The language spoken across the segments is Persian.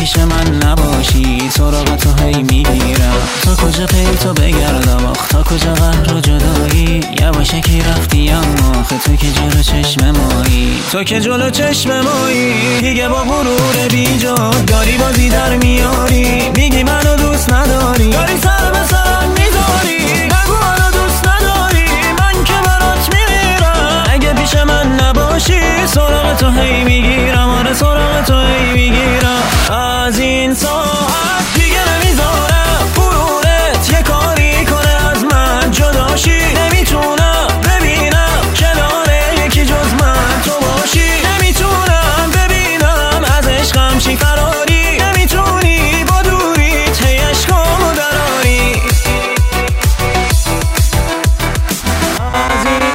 پیش من نباشی سراغ تو هی میگیرم. تا کجا پی تو بگردم آخ تا کجا قهر و جدایی. یواشکی رفتی اما آخه تو که جلو چشم مایی. تو که جلو چشم مایی دیگه با غرور بیجا داری بازی در میاری. میگی منو دوست نداری داری سر به سرم میذاری. نگو منو دوست نداری من که برات میمیرم. اگه پیش من نباشی سراغ تو هی میگیرم. آره سراغ تو هی میگیرم. از این ساعت دیگه نمیذارم غرورت یه کاری کنه از من جداشی. نمیتونم ببینم کنار یکی جز من تو باشی. نمیتونم ببینم از عشقم چی فراری. نمیتونی با دوریت هی عشقامو دراری. از این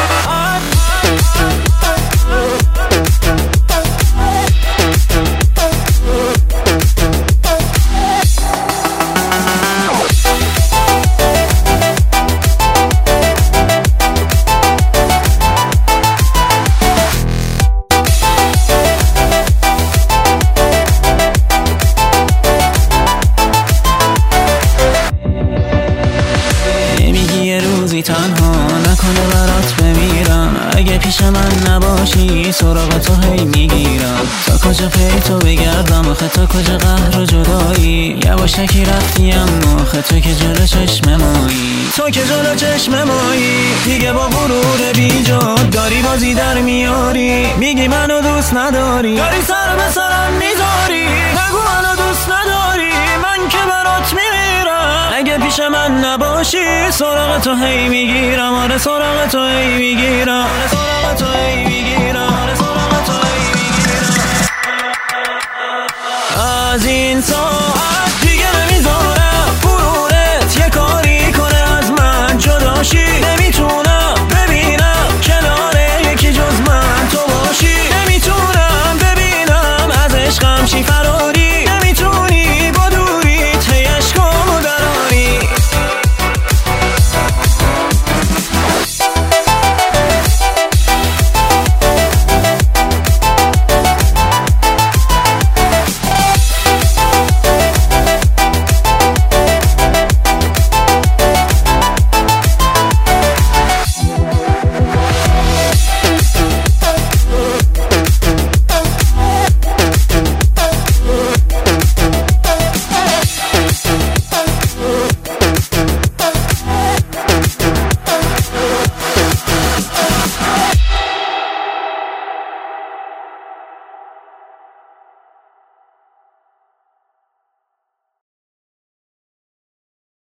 تنها نکنه برات بمیرم. اگه پیش من نباشی سراغ تو هی میگیرم. تا کجا پی تو بگردم آخه تا کجا قهر و جدایی. یواشکی رفتی اما آخه تو که جلو چشم مایی. تو که جلو چشم مایی دیگه با غرور بیجا داری بازی در میاری. میگی منو دوست نداری داری سر به سرم میذاری. نگو منو دوست نداری من که برات میمیرم. اگه پیش من نباشی سراغ تو هی میگیرم. آره سراغ تو هی میگیرم. آره سراغ تو هی میگیرم. آره سراغ تو هی میگیرم. از این